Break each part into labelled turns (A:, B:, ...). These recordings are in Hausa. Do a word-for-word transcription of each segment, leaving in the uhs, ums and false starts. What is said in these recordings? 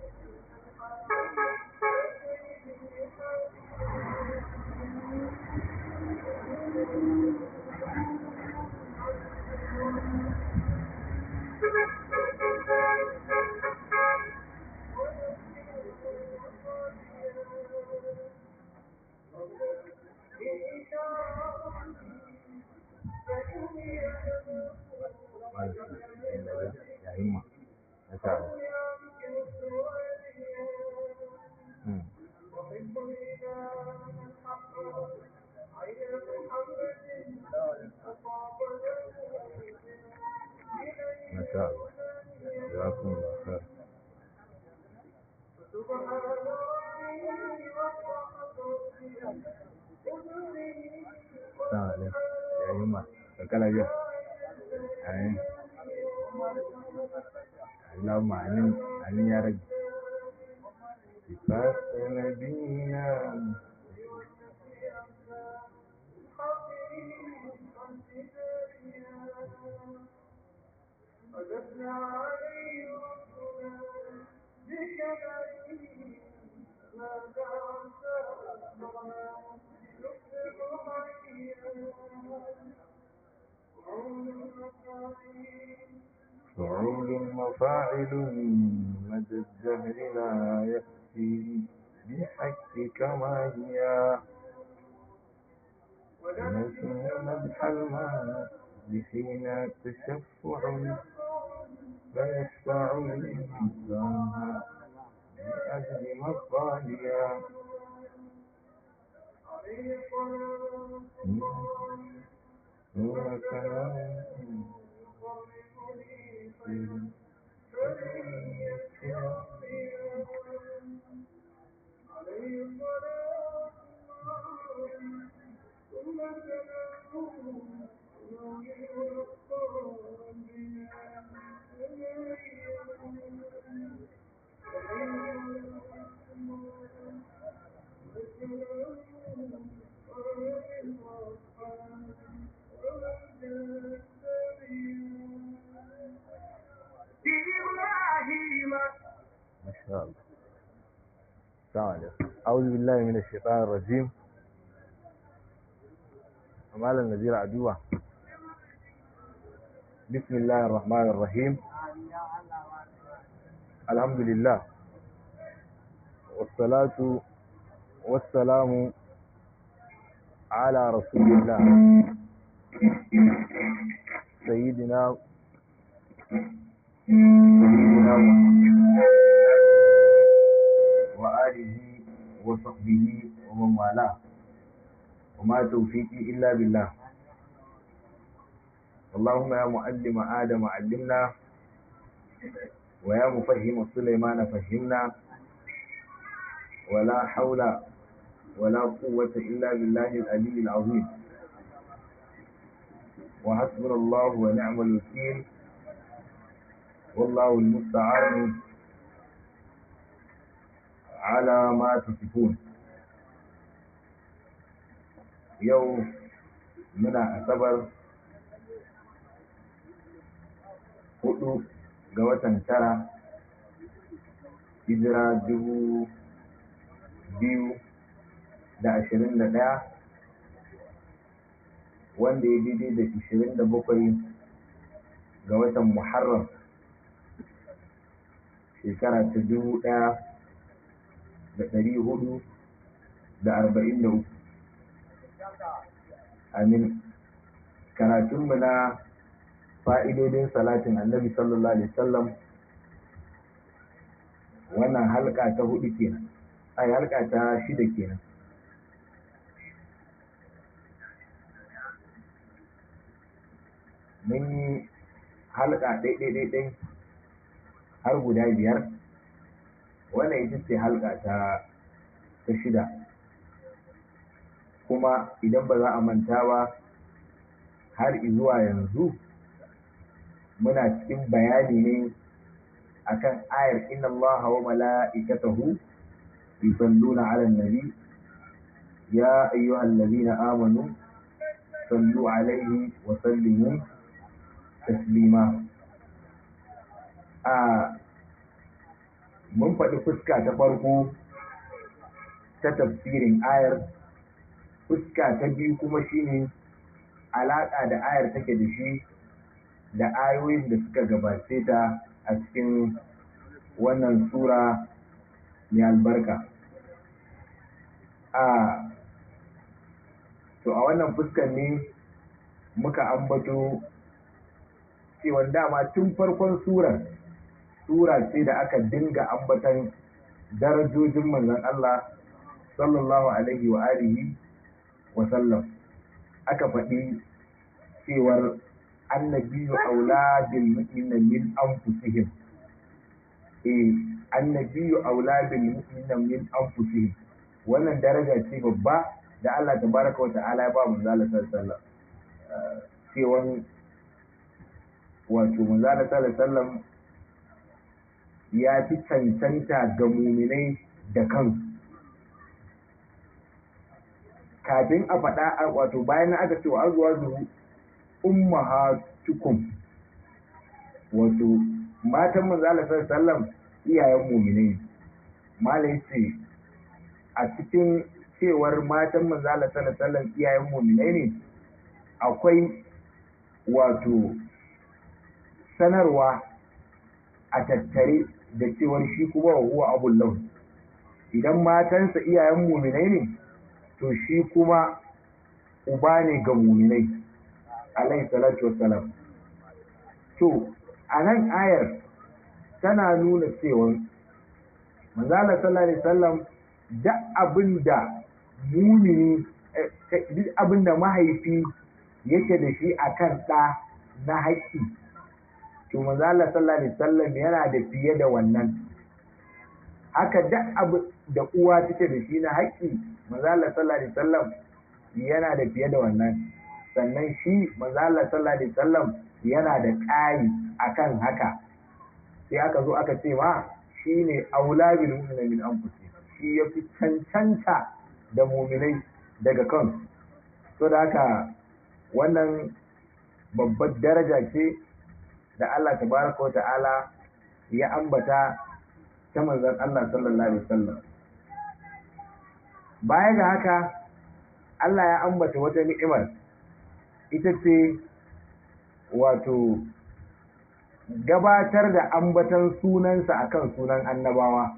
A: Ya himma. Masha Allah. Mm. Masha Allah. Jazakumullah khair. Assalamu alaikum. Ya himma. Barka lafiya. Amin. Allahumma amin. Amin ya rabbi. صفات نبينا فعول وفاعل مدى الدهر لا يأتي بحقك ما هي نسي مدح الماء بحين تشفع فيشفع الإنسان لأجل مصاليا هو كلام ما شاء الله. السلام عليكم. أعوذ بالله من الشيطان الرجيم. أمال النذير عدوة. بسم الله الرحمن الرحيم. الحمد لله والصلاة والسلام على رسول الله سيدنا سيدنا وآله وصحبه ومن والاه وما توفيقي إلا بالله. اللهم يا معلم آدم علمنا ويا مفهم سليمان فهمنا ولا حول ولا قوة إلا بالله العلي العظيم. وحسبنا الله ونعم الوكيل والله المستعان على ما تصفون. يوم منا أصبر hudu ga watan tara hijira dubu biyu da ashirin da ɗaya wanda ya daidai da ashirin da bakwai ga watan Muharram shekara ta dubu ɗaya da ɗari hudu da arba'in da uku. Amin. Karatunmu na fa'idodin salatin annabi sallallahu alaihi wasallam wannan halka ta hudu kenan, ai halka ta shida kenan. Mun yi halka ɗaiɗaiɗaiɗai har guda biyar, wannan ita ce halka ta ta shida. Kuma idan ba za a manta ba har zuwa yanzu muna cikin bayani ne akan ayar inna Allah wa mala'ikatahu yusalluna 'alan nabi ya ayyuhallazina amanu sallu 'alaihi wa sallimu taslima. a mun faɗi fuska ta farko ta tafsirin ayar, fuska ta biyu kuma shine alaƙa da ayar take da shi da ayoyin da suka gabace ta a cikin wannan sura mai albarka. A to a wannan fuskan ne muka ambato cewa dama tun farkon surar sura ce da aka dinga ambatan darajojin manzon Allah sallallahu alaihi wa alihi wa sallam. Aka faɗi cewar annabiyu aula bil mu'minina min anfusihim, eh annabiyu aula bil mu'minina min anfusihim. Wannan daraja ce babba da Allah tabaraka wa ta'ala ya ba manzo Allah sallallahu alaihi wasallam, cewa wato manzo Allah sallallahu alaihi wasallam ya fi cancanta ga muminai da kansu. Kafin a faɗa wato bayan aka ce wa azwajuhu ummahatukum, wato matan manzo Allah sallallahu alaihi wasallam iyayen muminai. Malai ce a cikin cewar matan manzo Allah sallallahu alaihi wasallam iyayen muminai ne, akwai wato sanarwa a tattare da cewar shi kuma wa huwa abul lahu. Idan matansa iyayen muminai ne, to shi kuma uba ne ga muminai alaihi salatu wassalam. To a nan ayar tana nuna cewa manzo Allah sallallahu alaihi wasallam duk abinda mumini duk abinda mahaifi yake da shi akan ɗa na haƙƙi, to manzo Allah sallallahu alaihi wasallam yana da fiye da wannan. Haka duk abu da uwa take da shi na haƙƙi, manzo Allah sallallahu alaihi wasallam yana da fiye da wannan. Sannan shi manzo Allah sallallahu alaihi wasallam yana da ƙari akan haka. Sai aka zo aka ce ma shine aula bil mu'minina min anfusihim, shi yafi cancanta da mu'minai daga kansu. So da haka wannan babbar daraja ce da Allah tabaraka wa ta'ala ya ambata ta manzon Allah sallallahu alaihi wasallam. Baya ga haka Allah ya ambata wata ni'imar, ita ce wato gabatar da ambatan sunansa akan sunan annabawa.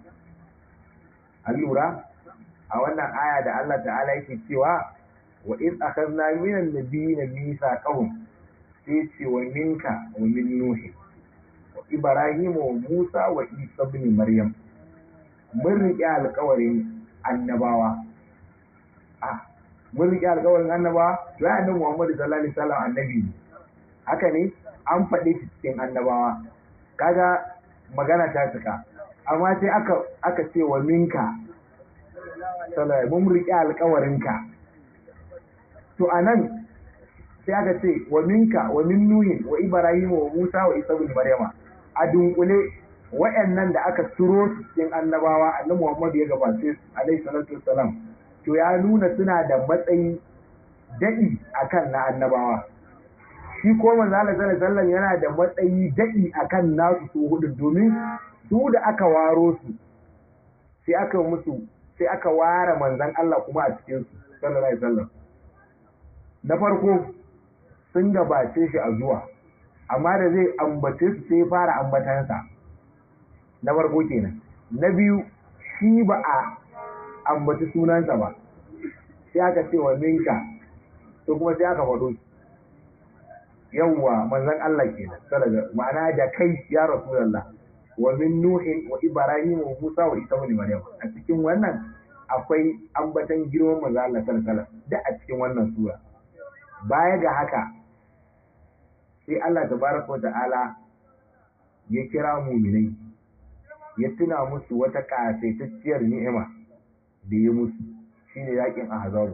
A: An lura a wannan aya da Allah ta'ala yake cewa wa iz akhadna minan nabiyina mithaqahum, sai ce wa minka wa min nuhi wa ibrahim wa musa wa isa ibn maryam. Mun riƙe alƙawarin annabawa. Ah, mun riƙe alƙawarin annabawa, to ya annabi Muhammad sallallahu alaihi wasallam annabi ne. Haka ne, an faɗi cikin annabawa. Kaga magana ta cika. Amma sai aka aka ce wa minka sallallahu, mun riƙe alƙawarinka. To anan sai aka ce wa minka wa min nuhin wa ibrahim wa musa wa isa ibn maryama. A dunkule waɗannan da aka turo su cikin annabawa, annabi Muhammad ya gabace su alaihi salatu wassalam, to ya nuna suna da matsayi daɗi akan na annabawa. Shi ko manzo Allah sallallahu alaihi wasallam yana da matsayi daɗi akan nasu su hudu, domin su da aka waro su sai aka musu sai aka ware manzon Allah kuma a cikin su sallallahu alaihi wasallam. Na farko sun gabace shi a zuwa, amma da zai ambace su sai fara ambatansa. Na farko kenan. Na biyu, shi ba a ambaci sunansa ba, sai aka ce wa minka, to kuma sai aka faɗo shi. Yawwa manzon Allah kenan sallallahu, ma'ana da kai ya rasulullah, wa min nuhin wa ibrahim wa musa wa isa ibn maryam. A cikin wannan akwai ambatan girman manzon Allah sallallahu alaihi wasallam da a cikin wannan sura. Baya ga haka sai Allah tabaraka wa ta'ala ya kira mu'minai, ya tuna musu wata kasaitacciyar ni'ima da ya musu, shine yakin ahzab.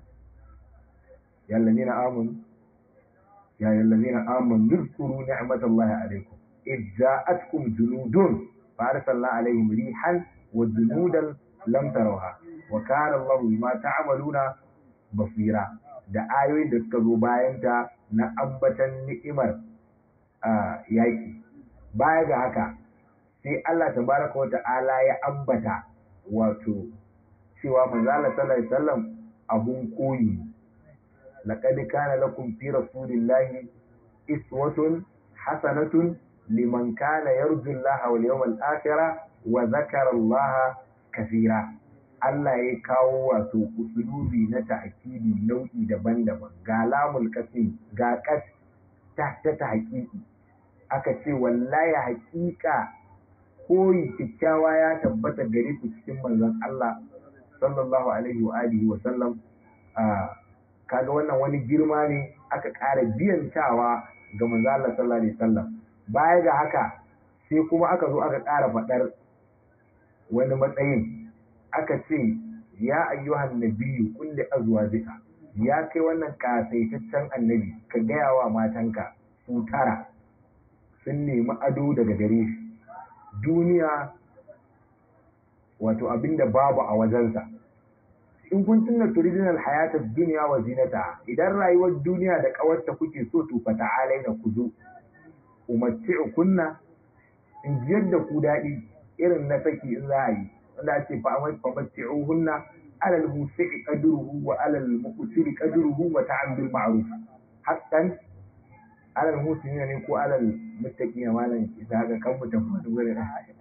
A: ya allazina amanu ya allazina amanu zkuru ni'matallahi alaykum idh ja'atkum junudun fa arsalna alayhim rihan wa junudan lam tarawha wa kana Allahu bima ta'maluna basira. Da ayoyin da suka zo bayan ta na ambatan ni'imar yaƙi. Baya ga haka sai Allah tabaraka wa ta'ala ya ambata wato cewa manzo Allah sallallahu alaihi wasallam abun koyi laqad kana lakum fi rasulillahi iswatun hasanatun liman kana yarju Allah wal yawmal akhir wa dhakara Allah kaseera. Allah ya kawo wato usulubi na ta'kidi nau'i daban-daban ga lamul qasim ga qas ta ta haƙiƙi aka ce wallahi haƙiƙa koyi kyakkyawa ya tabbata gare ku cikin manzon Allah sallallahu alaihi wa alihi wa sallam. Kaga wannan wani girma ne aka ƙara biyantawa ga manzon Allah sallallahu alaihi wa sallam. Baya ga haka sai kuma aka zo aka ƙara faɗar wani matsayin aka ce ya ayyuhan nabiyyu qul li azwajika, ya kai wannan kasaitaccen annabi ka gaya wa matanka su tara sun nemi ado daga gare shi duniya wato abinda babu a wajensa. In kun tunna turidinal hayatar duniya wa zinata, idan rayuwar duniya da kawarta kuke so to fa ta'alai na ku zo umatti'u kunna in jiyar da ku daɗi irin na saki in za a yi wanda ce fa amatti'u hunna alal musi'i qadruhu wa alal muqsiri qadruhu wa ta'ambil ma'ruf haqqan alal muslimin ne ko alal muttaqina malan isa ga kan mutum da gurin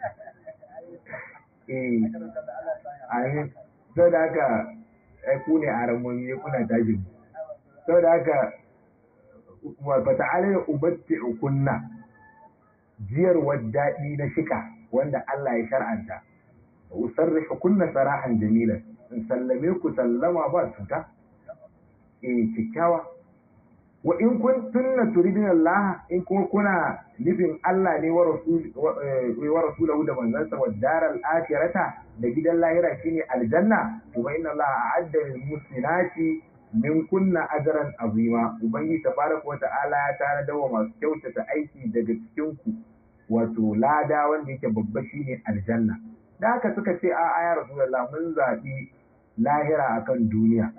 A: eh ayin sai da haka ai ku ne aramun ne kuna tajin sai da haka wa fata'ala ubatti'u kunna jiyar wadadi na shika wanda Allah ya shar'anta usarrihu kunna sarahan jamilan in sallame ku sallama ba cuta eh kikkiawa wa in kuntunna turidina Allah in kuma kuna nufin Allah ne wa rasul wa rasulahu da manzansa wa daral akhirata da gidan lahira shine aljanna to fa inna Allah a'adda lil muslimati min kunna ajran azima. Ubangi tabaraka wa ta'ala ya tana da masu kyautata aiki daga cikin ku wato lada wanda yake babba shine aljanna. Da haka suka ce a ya rasulullah mun zabi lahira akan duniya.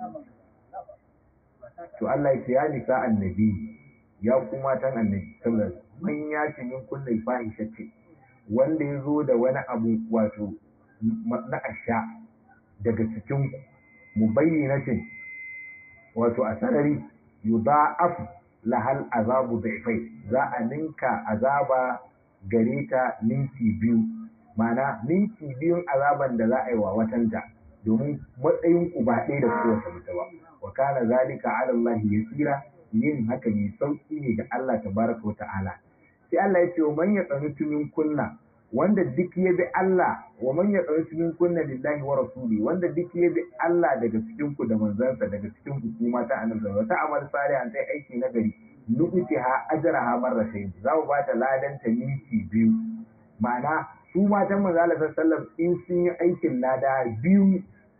A: To Allah ya ce ya nisa annabi ya kuma tan annabi sallallahu alaihi wasallam man ya ce min kullu fahishati wanda yazo da wani abu wato na asha daga cikin mubayyinatin wato a sarari yudha'af lahal azabu dhaifai za a ninka azaba gare ta ninki biyu ma'ana ninki biyun azaban da za a yi wa watanta domin matsayin ku ba ɗaya da kowace mutu ba wa kana zalika ala Allah yasira yin haka mai sauki ne ga Allah tabaraka wa ta'ala. Sai Allah ya ce wa man yaqnutu min kunna wanda duk ya bi Allah wa man yaqnutu min kunna lillahi wa rasuli wanda duk ya bi Allah daga cikin ku da manzansa daga cikin ku kuma ta annabi wa ta amal salihan sai aiki na gari nuqtiha ajraha marratayn za mu ba ta ladan ta minti biyu ma'ana su matan manzo Allah sallallahu alaihi wasallam in sun yi aikin lada biyu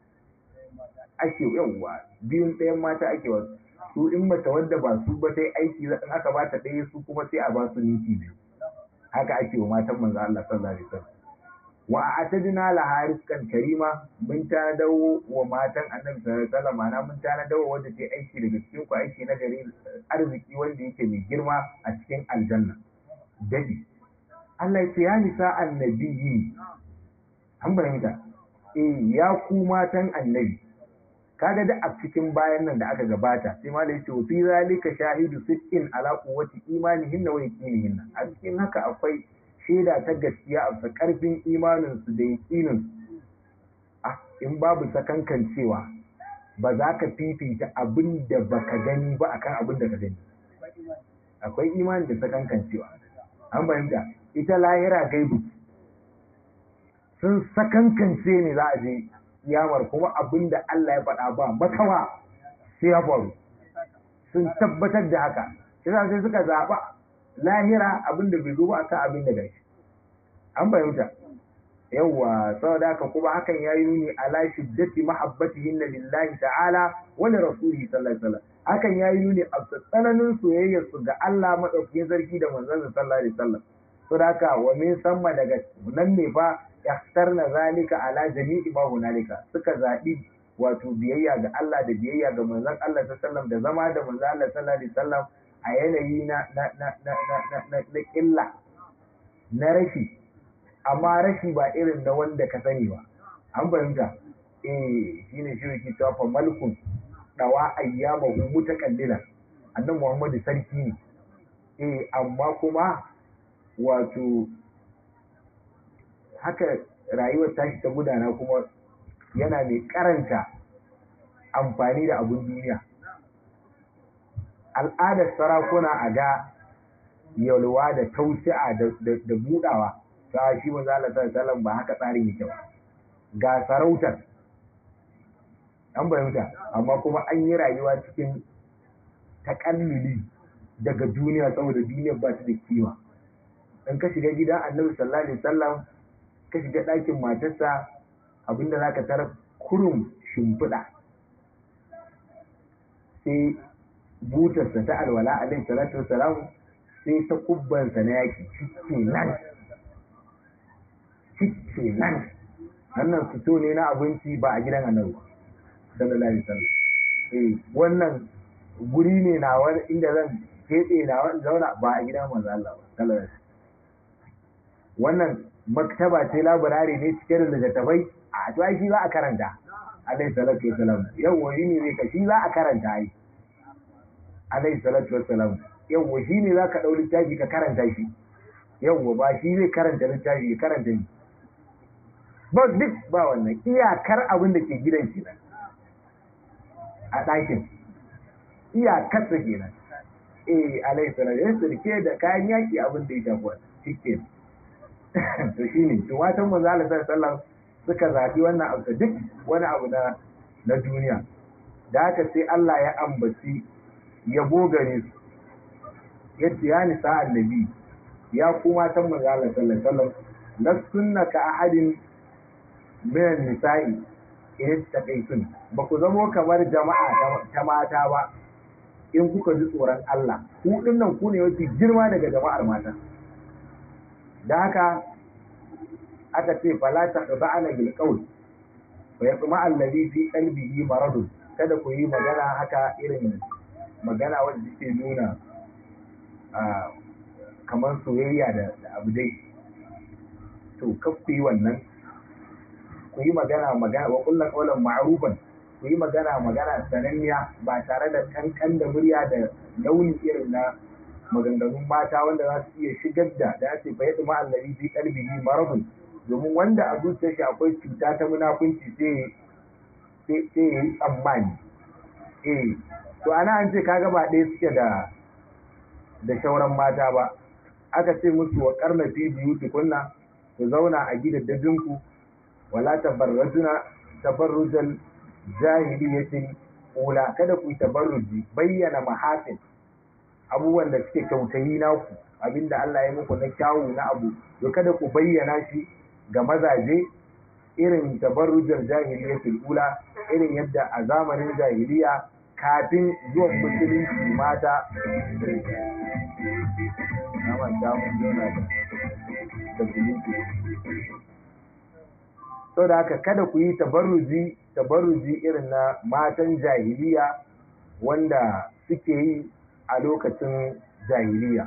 A: ake yawa biyun ɗayan mata ake wasu su in mata wadda ba su ba sai aiki in aka ba ta ɗaya su kuma sai a ba su ninki biyu haka ake wa matan manzo Allah sallallahu alaihi wasallam wa atadna laha rizqan karima mun ta dawo wa matan annabi sallallahu alaihi wasallam ana mun ta dawo wanda ta aiki daga cikin ku aiki na gari arziki wanda yake mai girma a cikin aljanna dadi Allah ya ce ya nisa annabi an bayyana eh ya ku matan annabi kaga da a cikin bayan nan da aka gabata sai ma da yace fi zalika shahidu sittin ala quwwati imanihinna wa yaqinihinna a cikin haka akwai shaida ta gaskiya a karfin imanin su da yaqinin ah in babu sakankan cewa ba za ka fifita abin da baka gani ba akan abin da ka gani akwai imani da sakankan cewa an bayyana ita lahira gaibu sun sakankance ne za a je kiyamar kuma abin da Allah ya faɗa ba makawa sai ya faru sun tabbatar da haka sai sai suka zaɓa lahira abin da bai zo ba akan abin da gashi an fahimta yawa saboda haka kuma hakan ya yi nuni ala shiddati mahabbatihin lillahi ta'ala wa li rasulihi sallallahu alaihi wasallam hakan ya yi nuni a tsananin soyayyar su ga Allah madaukakin sarki da manzon sallallahu alaihi wasallam saboda haka wa min samma daga nan ne fa yakhtarna zalika ala jami'i ma hunalika suka zabi wato biyayya ga Allah da biyayya ga manzon Allah sallallahu alaihi wasallam da zama da manzon Allah sallallahu alaihi wasallam a yanayi na na na na na na illa na rashi amma rashi ba irin na wanda ka sani ba an fahimta eh shine shi yake cewa fa malkun dawa ayyamahu mutakallila annabi Muhammadu sarki ne eh amma kuma wato haka rayuwar tashi ta gudana kuma yana mai karanta amfani da abun duniya al'adar sarakuna a ga yalwa da tausi'a da budawa ta shi manzo Allah sallallahu ba haka tsarin yake ba ga sarautar an bayyana amma kuma an yi rayuwa cikin takalluli daga duniya saboda duniyar ba ta da kima in ka shiga gidan Annabi sallallahu alaihi wasallam ka shiga ɗakin matarsa abinda zaka tarar kurum shimfiɗa sai butarsa ta alwala alaihi salatu wasalam sai ta kubbansa na yaki cikin nan cikin nan wannan fito ne na abinci ba a gidan Annabi sallallahu alaihi wasallam eh wannan guri ne na wani inda zan keɓe na wani zauna ba a gidan manzo Allah sallallahu alaihi wannan maktaba ce labarari ne cike da littattafai a to ai shi za a karanta alaihi salatu wasalam yau shi ne zai ka shi za a karanta ai alaihi salatu wasalam yau shi ne za ka ɗau littafi ka karanta shi yau ba shi zai karanta littafi ya karanta shi ba duk ba wannan iyakar abin da ke gidan shi nan a ɗakin iyakar sa kenan eh alaihi salatu ya sirke da kayan yaki abin da ya shafi wannan shike to shine to watan manzo Allah sallallahu alaihi wasallam suka zabi wannan abu duk wani abu na na duniya da haka sai Allah ya ambaci yabo gare su yace ya nisa annabi ya kuma tan manzo Allah sallallahu alaihi wasallam lasunna ka ahadin min nisa'i in taqaytun ba ku zamo kamar jama'a ta mata ba in kuka ji tsoron Allah ku dinnan ku ne mafi girma daga jama'ar mata da haka aka ce fala taqba'ana bil qawl wa yatma alladhi fi qalbihi marad kada ku yi magana haka irin magana wanda take nuna a kamar soyayya da abu dai to kafu yi wannan ku yi magana magana wa kullu qawlan ma'rufan ku yi magana magana sananniya ba tare da kankan da murya da launi irin na maganganun mata wanda za su iya shigar da da ce fa yadda ma'allabi fi qalbihi maradun domin wanda a zuciyar shi akwai cuta ta munafunci sai sai sai yi tsammani eh to ana an ce kaga ba ɗaya suke da da shauran mata ba aka ce musu wa karna fi biyuti kunna ku zauna a gidaddajinku wala tabarrajuna tabarrujal jahiliyatin ula kada ku yi tabarruji bayyana mahasin abubuwan da suke kyautayi naku abinda Allah ya muku na kyawu na abu to kada ku bayyana shi ga mazaje irin tabarrujar jahiliyatin ula irin yadda a zamanin jahiliya kafin zuwan musulunci mata na damun jona da so da haka kada ku yi tabarruji tabarruji irin na matan jahiliya wanda suke yi a lokacin jahiliya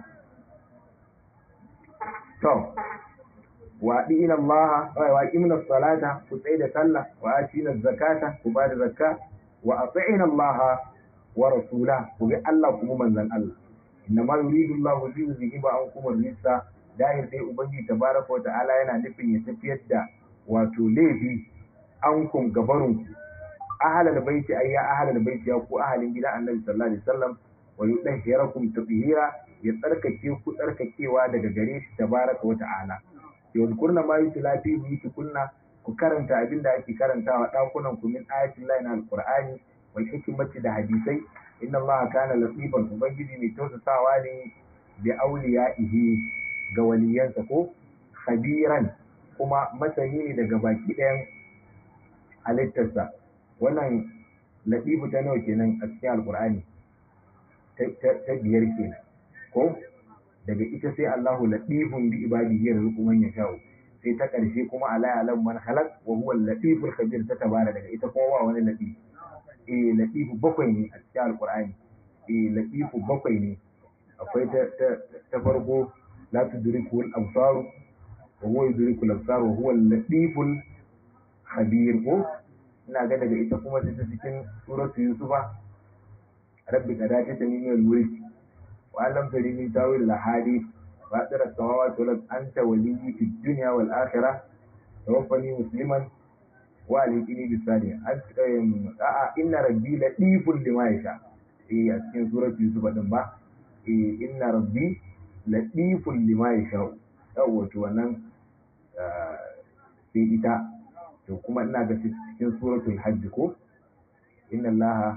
A: to wa ina Allah wa aqimna salata ku tsaya da sallah wa atina zakata ku bada zakka wa atina Allah wa rasula ku ga Allah kuma manzon Allah inna ma yuridu Allah bi yuzhiba ankum ar-rijsa dahir dai ubangi tabaraka wa ta'ala yana nufin ya tafiyar da wato laifi ankum gabarun ahlal baiti ayya ahlal baiti ya ku ahalin gidan Annabi sallallahu alaihi wasallam wa yudahhirakum tatheera ya tsarkake ku tsarkakewa daga gare shi tabaraka wa ta'ala yadkurna ma yutla fi buyutikunna ku karanta abinda ake karantawa dakunan ku min ayatin lahi na alqur'ani wal hikmati da hadisai inna allaha kana latifan ubangiji mai tausasawa ne bi awliyaihi ga waliyansa ko khabiran kuma masani ne daga baki ɗayan halittarsa wannan latifu ta nawa kenan a cikin alqur'ani ta biyar kenan ko daga ita sai Allahu latifun bi ibadihi yarzuqu man yasha'u sai ta karshe kuma ala ya'lam man khalaq wa huwa al-latiful khabir ta tabara daga ita kuma ba wani latif eh latifu bakwai ne a cikin alqur'ani eh latifu bakwai ne akwai ta ta farko la tudriku al-absar wa huwa yudrikul absar wa huwa al-latiful khabir ko ina ga daga ita kuma ta cikin suratu yusufa rabbi qad atitani min al-mulk wa lam tari min tawil al-hadith fatir as-samawati wal ardi anta waliyyi fid dunya wal akhirah tawaffani musliman wa alhiqni bis salihin a'a inna rabbi latiful lima yasha eh a cikin suratu yusufa din ba eh inna rabbi latiful lima yasha yawa to wannan sai ita to kuma ina ga cikin suratul hajj ko inna allaha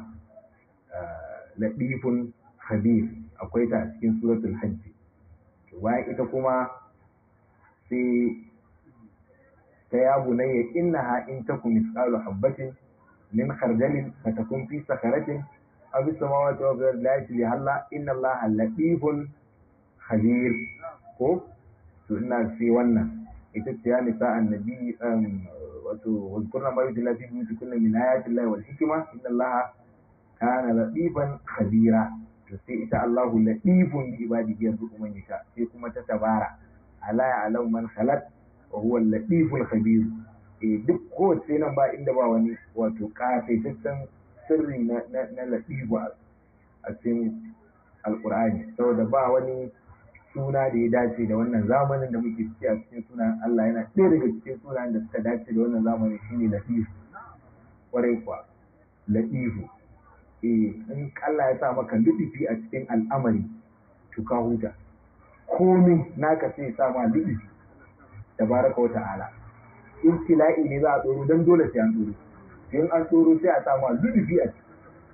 A: latifun khabir akwai ta a cikin suratul hajj to bayan ita kuma sai ta ya bunayya innaha in takum misqalu habatin min khardalin fatakun fi sakharatin aw bis samawati wa fil ardi halla inna allaha latifun khabir ko to ina sai wannan ita ce ya nisa annabi wato wazkurna ma yudilla fi buyutikunna min ayati llahi wal hikma inna allaha kana latifan khabira to sai ita Allahu latifun bi ibadihi yarzuqu man yasha sai kuma ta tabara ala ya'lamu man khalaq wa huwa al-latiful khabir eh duk kowace nan ba inda ba wani wato kafaitaccen sirri na na latifu a cikin alqur'ani saboda ba wani suna da ya dace da wannan zamanin da muke ciki a cikin sunan Allah yana ɗaya daga cikin sunan da suka dace da wannan zamanin shine latif kwarai kuwa latifu eh in Allah ya sa maka lutufi a cikin al'amari to ka huta komai naka sai ya sa ma lutufi tabaraka wa ta'ala ibtila'i ne za a tsoro dan dole sai an tsoro in an tsoro sai a sa ma lutufi a ciki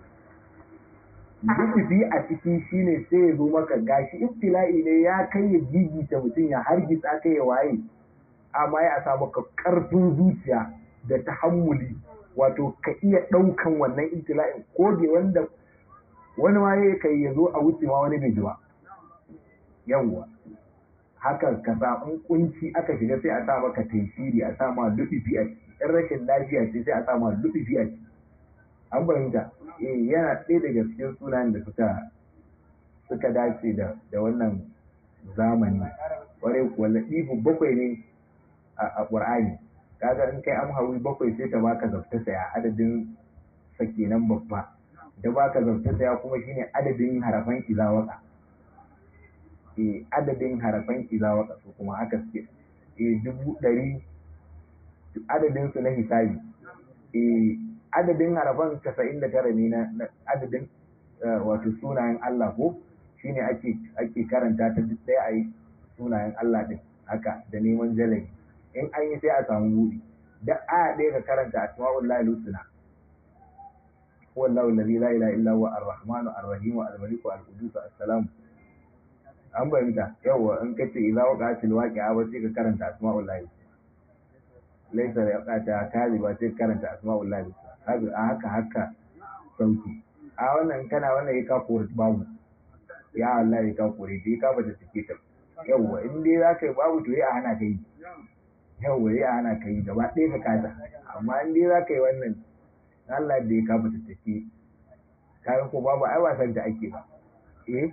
A: lutufi a ciki shine sai ya zo maka gashi ibtila'i ne ya kai ya gigita mutum ya hargitsa kai ya waye amma ya sa maka karfin zuciya da tahammuli wato ka iya ɗaukan wannan ibtila'in ko da wanda wani ma ya kai ya zo a wuce ma wani bai ji ba yawwa haka ka samu kunci aka shiga sai a sa maka taishiri a sa ma lutufi a ciki in rashin lafiya ce sai a sa ma lutufi a ciki an fahimta eh yana ɗaya daga cikin sunayen da suka suka dace da da wannan zamani kwarai kuwa latifu bakwai ne a Qur'ani kaga in kai amhawi bakwai sai ta baka zafta saya adadin sake nan babba da baka zafta saya kuma shine adadin harafan izawaka eh adadin harafan izawaka su kuma haka suke eh dubu ɗari adadin su na hisabi eh adadin harafan casa'in da tara ne na adadin wato sunayen Allah ko shine ake ake karanta ta duk sai ayi sunayen Allah din haka da neman jalai in an yi sai a samu buɗi da aya ɗaya ka karanta asma'ullahi husna wallahu allazi la ilaha illa huwa ar-rahmanu ar-rahim al-maliku al-qudus as-salam an bayyana yawa in kace idza waqa'atil waqi'a ba sai ka karanta asma'ullahi laysa yaqata kazi ba sai karanta asma'ullahi haka haka haka sauki a wannan kana wannan ya ka kore babu ya Allah ya ka kore dai ka bata take ta yawa in dai zaka yi babu to ya hana kai yawa ya hana kai gaba ɗaya ka kasa amma in dai zaka yi wannan Allah da ya ka bata take kayan ko babu ai wasan da ake ba eh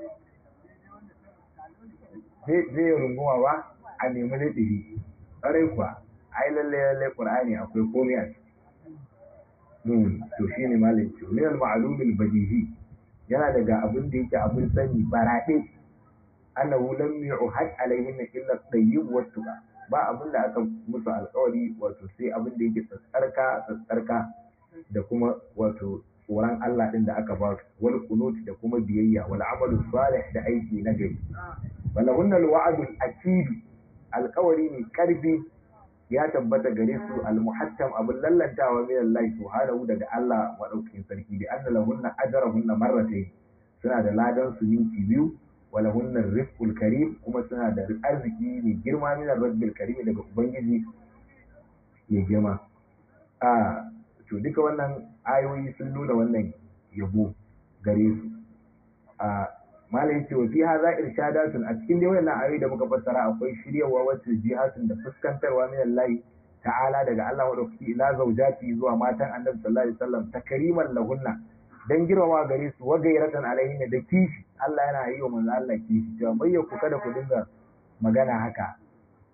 A: zai zai runguma ba a nemi ladibi ƙwarai kuwa ai lalle lalle Qur'ani akwai komai a ciki to shi ne malin ce min al-ma'lum al-badihi yana daga abin da yake abin sani barade annahu lam yu'had alayhin illa at-tayyib wa tuqa ba abin da aka musu alƙawari wato sai abin da yake tsarka tsarka da kuma wato tsoron Allah din da aka ba su wal qunut da kuma biyayya wal amalu salih da aiki na gari walahunna al-wa'd al-akid alƙawari mai karfi ya tabbata gare su al-muhattam abin lallantawa min Allah subhanahu daga Allah madaukakin sarki bi anna lahunna ajrahunna marratayn suna da ladan su ninki biyu wa lahunna rizqul karim kuma suna da arziki mai girma min rabbil karim daga ubangiji mai girma a to duka wannan ayoyi sun nuna wannan yabo gare su a malai yace wa fi hadha irshadatun a cikin dai wannan ayoyi da muka fassara akwai shiryawa wacce jihatun da fuskantarwa min Allah ta'ala daga Allah madaukaki ila zaujati zuwa matan Annabi sallallahu alaihi wasallam takriman lahunna dan girmama gare su wa gairatan alaihinna da kishi Allah yana yi wa manzo Allah kishi cewa bai ku kada ku dinga magana haka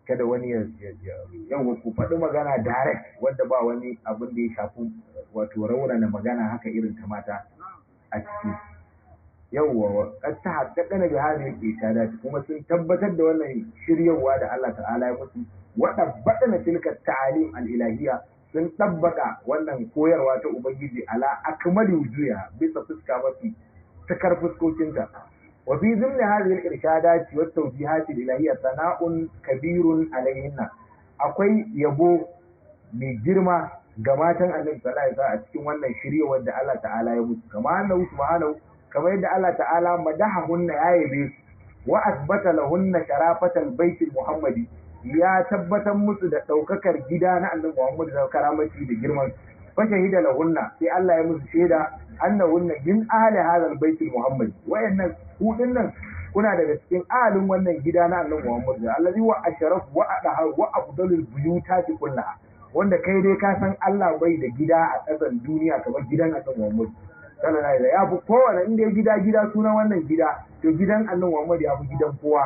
A: kada wani ya yau ku faɗi magana direct wanda ba wani abin da ya shafi wato raunana magana haka irin ta mata a ciki yawwa kad ta haqqaqana bi hadhihi al-ishadat kuma sun tabbatar da wannan shiryawa da Allah ta'ala ya musu wa tabbata tilka ta'alim al-ilahiyya sun tabbaka wannan koyarwa ta ubangiji ala akmali wujuha bisa fuska mafi takar fuskokinta wa fi zimni hadhihi al-irshadat wa tawjihat al-ilahiyya sana'un kabirun alayhinna akwai yabo mai girma ga matan Annabi sallallahu alaihi wasallam a cikin wannan shiryawar da Allah ta'ala ya musu kama annahu subhanahu kamar yadda Allah ta'ala madahahunna ya yabe su wa asbata lahunna sharafatal baitul muhammadi ya tabbatar musu da daukakar gida na annabi Muhammad da karamati da girman fa shahida lahunna sai Allah ya musu shaida annahunna min ahli hadha baitul muhammadi wayannan hudin nan kuna daga cikin ahalin wannan gida na annabi Muhammad allazi wa asharaf wa adaha wa afdalul buyutati kullaha wanda kai dai ka san Allah bai da gida a ƙasan duniya kamar gidan annabi Muhammad sallallahu alaihi wasallam ya fi kowane inda ya gida gida sunan wannan gida to gidan annabi Muhammad ya fi gidan kowa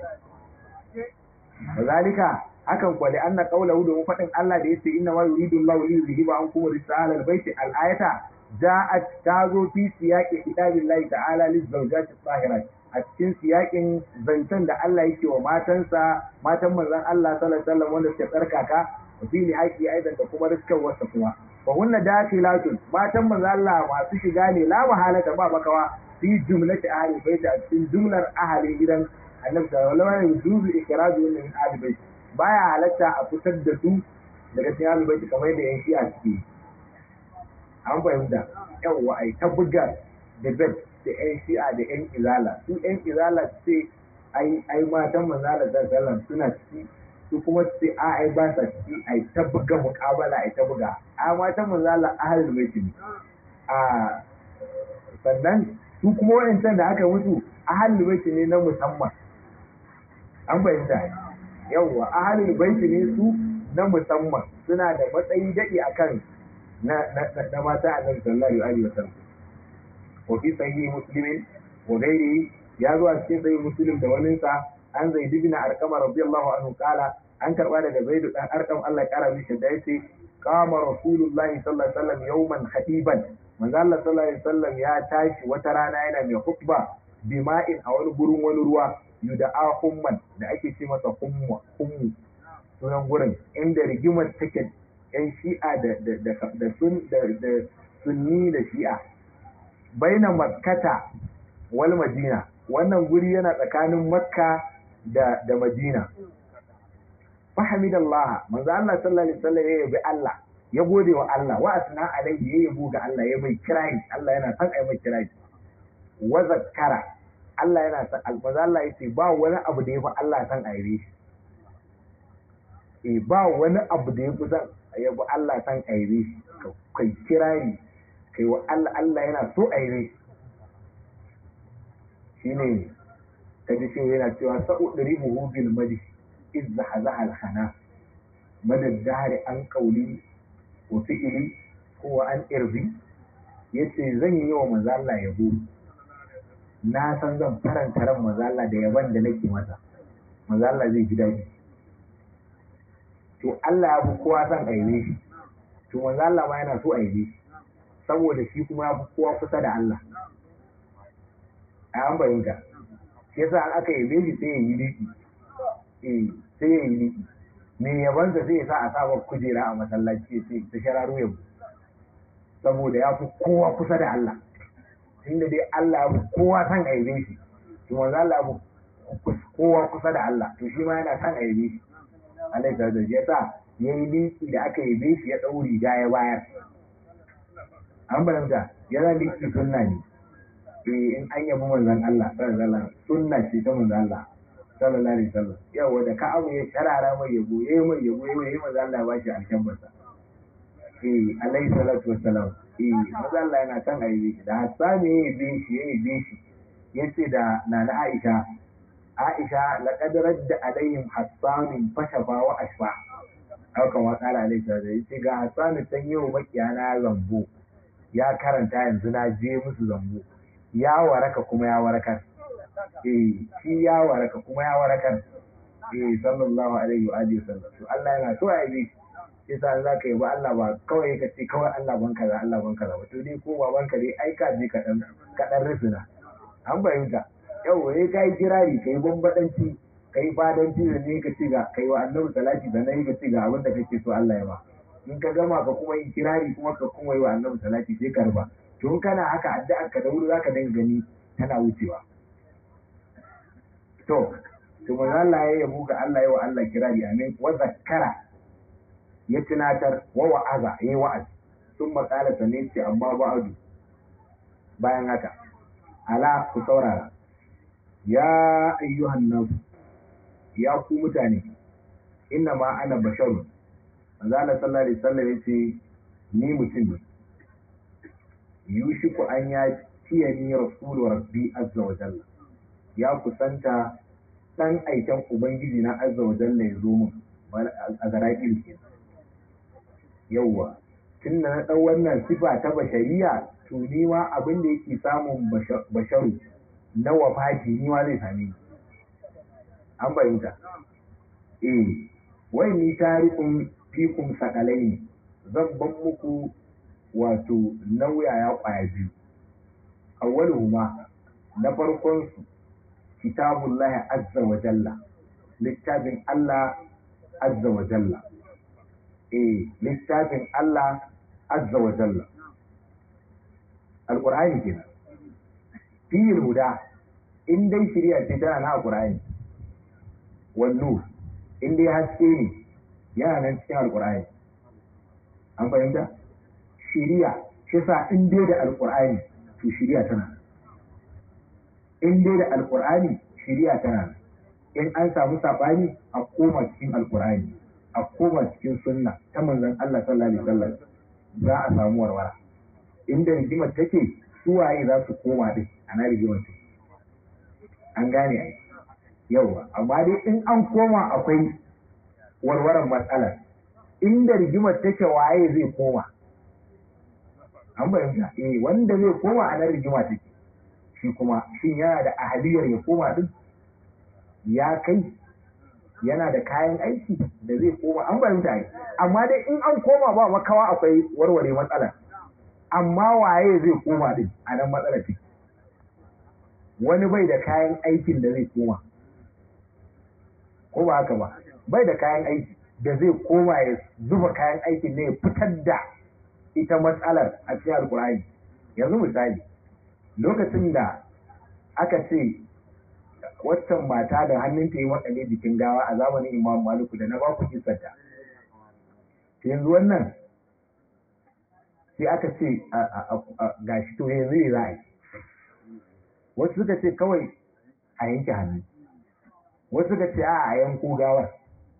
A: kazalika hakan kwali anna qawluhu da fadin Allah da yace inna ma yuridu Allahu li yuzhiba ankum risala al-bayti al-ayata ja'at tazo fi siyaqi kitabillahi ta'ala liz-zawjati at-tahirat a cikin siyaƙin zancen da Allah yake wa matansa matan manzon Allah sallallahu alaihi wasallam wanda suke tsarkaka fi ni haƙi aidan da kuma rizkan wasa kuma fa hunna dakhilatun matan manzon Allah masu shiga ne la mahalata ba makawa fi jumlati ahli bait a cikin jumlar ahli gidan Annabi sallallahu alaihi wasallam yuzu ikraju min ahli bait baya halatta a fitar da su daga cikin ahli bait kamar da yan shi'a suke an fahimta yawa ai ta buga da bet da yan shi'a da yan izala su yan izala ce ai ai matan manzala sallallahu suna ciki su kuma ce a ai ba sa ciki ai ta buga muƙabala ai ta buga a matan manzala ahlul bait ne a sannan su kuma wayancan da aka mutu ahlul bait ne na musamman an bayyana yawa ahlul bait ne su na musamman suna da matsayi dadi akan na na mata annabi sallallahu alaihi wasallam وفي صحيح مسلم وغيره يا زو cikin sahih muslim da wannan sa an zaid ibn arqam radiyallahu anhu kala an karba daga zaid dan arqam Allah ya kara mishi da yace qama rasulullahi sallallahu alaihi wasallam yawman khatiban manzo Allah sallallahu alaihi wasallam ya tashi wata rana yana mai khutba bima'in a wani gurin wani ruwa yuda'a humman da ake ce masa hummu hummu sunan gurin inda rigimar take yan shi'a da da da sun da sunni da shi'a baina makkata wal madina wannan guri yana tsakanin makka da da madina fa hamidallah manzo Allah sallallahu alaihi wasallam ya yabi Allah ya gode wa Allah wa asna alaihi ya yabo ga Allah ya mai kirai Allah yana san ai mai kirai wa zakkara Allah yana san alfaza Allah yace ba wani abu da yafi Allah san aibe shi eh ba wani abu da yafi san yabi Allah san aibe shi kai kirai kai wa Allah Allah yana so a yi shi ne ta ji shi yana cewa sa'u ɗari buhu bil madi izza haza alhana madad dahari an kauli wa fi'ili ko wa an irbi yace zan yi wa manzo Allah yabo na san zan faranta ran manzo Allah da yaban da nake masa manzo Allah zai ji daɗi to Allah ya fi kowa san aibe shi to manzo Allah ma yana so aibe shi saboda shi kuma ya fi kowa kusa da Allah a an bayyanta shi yasa an aka yabe shi sai ya yi liki eh sai ya yi liki me yabansa sai ya sa a saba kujera a masallaci sai ta shararo yabo saboda ya fi kowa kusa da Allah tunda dai Allah ya fi kowa san aibe shi to manzo Allah ya fi kowa kusa da Allah to shi ma yana san aibe shi Allah ya yarda yasa yayi liki da aka yabe shi ya dauri riga ya bayar an bayyana yana liki sunna ne eh in an yabi manzon Allah sallallahu alaihi wasallam sunna ce ta manzon Allah sallallahu alaihi wasallam yawa da ka abu ya sharara mai yabo yayi mai yabo yayi manzon Allah ba shi aljanna eh alaihi salatu wassalam eh manzon Allah yana kan aibe da hasani yayi bin shi yayi bin shi yace da nana Aisha Aisha laqad radda alaihim hassanin fashafa wa ashfa haka wa kala alaihi salatu yace ga hasani tan yau makiyana zambo ya karanta yanzu na je musu zambo ya waraka kuma ya warakar eh shi ya waraka kuma ya warakar eh sallallahu alaihi wa alihi wasallam to Allah yana so ya yi yasa za ka yi ba Allah ba kawai ka ce kawai Allah ban kaza Allah ban kaza ba to dai ko baban ka dai ai ka je ka dan ka dan rusuna an bayyana yau eh kai kirari kai bambadanci kai fadanci da ne ka ci ga kai wa annabi salati da nayi ka ci ga abin da kake so Allah ya ba in ka gama ka kuma yin kirari kuma ka kuma yi wa annabi salati sai karba to in kana haka addu'ar ka da wuri zaka dinga gani tana wucewa to to manzo Allah ya yabo ga Allah ya wa Allah kirari amin wa zakkara ya tunatar wa wa'aza yayi wa'azi sun makala sanin ce amma ba'adu bayan haka ala ku saurara ya ayyuhan nas ya ku mutane inna ma ana basharun manzo Allah sallallahu alaihi wasallam yace ni mutum ne yushiku an ya tiyani rasulu rabbi azza wa jalla ya kusanta dan aikin ubangiji na azza wa jalla ya zo mun a gara'il ke yawwa tun da na dau wannan sifa ta bashariya to ni ma abin da yake samun basharu na wafati ni ma zai same ni an bayyana eh wai ni tarikun fikum sakalaini zan ban muku wato nauyaya kwaya biyu awwaluhuma na farkon su kitabullahi azza wa jalla littafin Allah azza wa jalla eh littafin Allah azza wa jalla alqur'ani kenan fil huda in dai shari'a ce tana na alqur'ani wan nur in dai haske ne yana nan cikin alqur'ani an fahimta shari'a shi sa in dai da alqur'ani to shari'a tana in dai da alqur'ani shari'a tana in an samu sabani a koma cikin alqur'ani a koma cikin sunna ta manzon Allah sallallahu alaihi wasallam za a samu warwara inda rigimar take suwaye za su koma din ana rigimar take an gane ai yawa amma dai in an koma akwai warwaran matsalar inda rigimar take waye zai koma an bayyana eh wanda zai koma a nan rigima take shi kuma shin yana da ahaliyar ya koma din ya kai yana da kayan aiki da zai koma an bayyana ai amma dai in an koma ba makawa akwai warware matsalar amma waye zai koma din a nan matsalar take wani bai da kayan aikin da zai koma ko ba haka ba bai da kayan aiki da zai koma ya zuba kayan aikin ne ya fitar da ita matsalar a cikin alkur'ani yanzu misali lokacin da aka ce waccan mata da hannunta yi matsale jikin gawa a zamanin imam maliku da na ba ku kisarta yanzu wannan sai aka ce gashi to yanzu ne za a yi wasu suka ce kawai a yanke hannu wasu suka ce a yanko gawar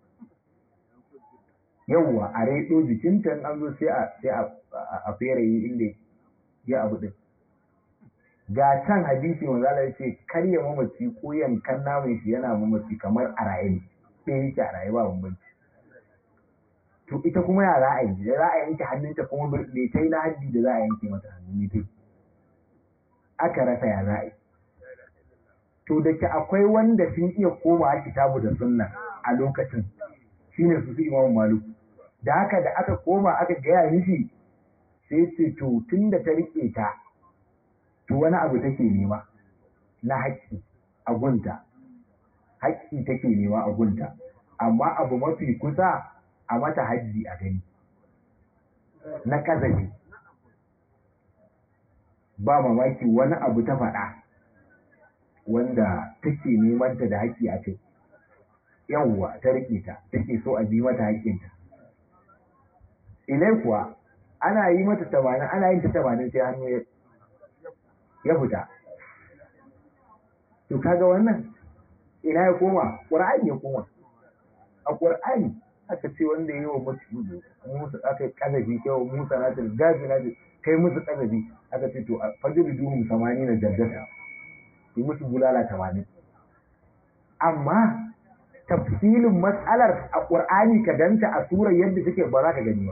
A: yawwa a reɗo jikinta an zo sai a sai a fere yi inda ya abu din ga can hadisi wanda Allah ya ce karya mamaci ko yankan namun shi yana mamaci kamar a raye ne sai yake a raye ba bambanci to ita kuma ya za a yi da za a yanke hannunta kuma bai ta yi na haddi da za a yanke mata hannu ne ta aka rasa ya za a yi to da ke akwai wanda sun iya komawa kitabu da sunna a lokacin shine su su imamu maluku da haka da aka koma aka gaya mishi sai ce to tun da ta rike ta to wani abu take nema na haƙƙi a gunta haƙƙi take nema a gunta amma abu mafi kusa a mata haddi a gani na kazafi ba mamaki wani abu ta faɗa wanda take neman ta da haƙƙi a kai yawwa ta rike ta take so a bi mata haƙƙinta ilai kuwa ana yi mata tamanin ana yin ta tamanin sai hannu ya fita to kaga wannan ina ya koma ƙur'ani ya koma a ƙur'ani aka ce wanda ya yi wa musu aka yi ƙazafi kai wa musa na ta gafi na ta kai musu ƙazafi aka ce to a fajiri duhun samani na jaddata yi musu bulala tamanin amma tafsilin matsalar a ƙur'ani ka danta a surar yadda take ba za ka gani ba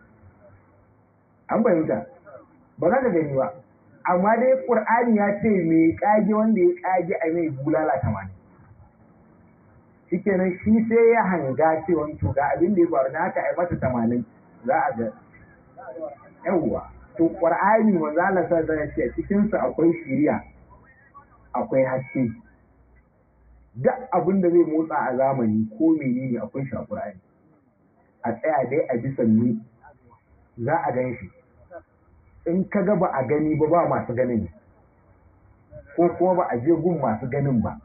A: an bayyanta ba za ka gani ba amma dai ƙur'ani ya ce mai ƙage wanda ya ƙage a mai bulala tamanin shikenan shi sai ya hanga cewa to ga abin da ya faru na haka ai mata tamanin za a ga yawwa to qur'ani manzo Allah sallallahu alaihi wasallam cikin sa akwai shiriya akwai haske duk abin da zai motsa a zamani ko menene akwai shi a qur'ani a tsaya dai a bisa ni za a gan shi in ka ga ba a gani ba ba masu ganin ko kuma ba a je gun masu ganin ba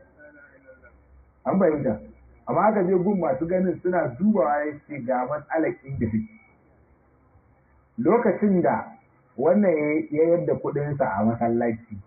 A: an bayyana amma aka je gun masu ganin suna dubawa ya ce ga matsalar inda take lokacin da wannan ya yadda kudinsa a masallaci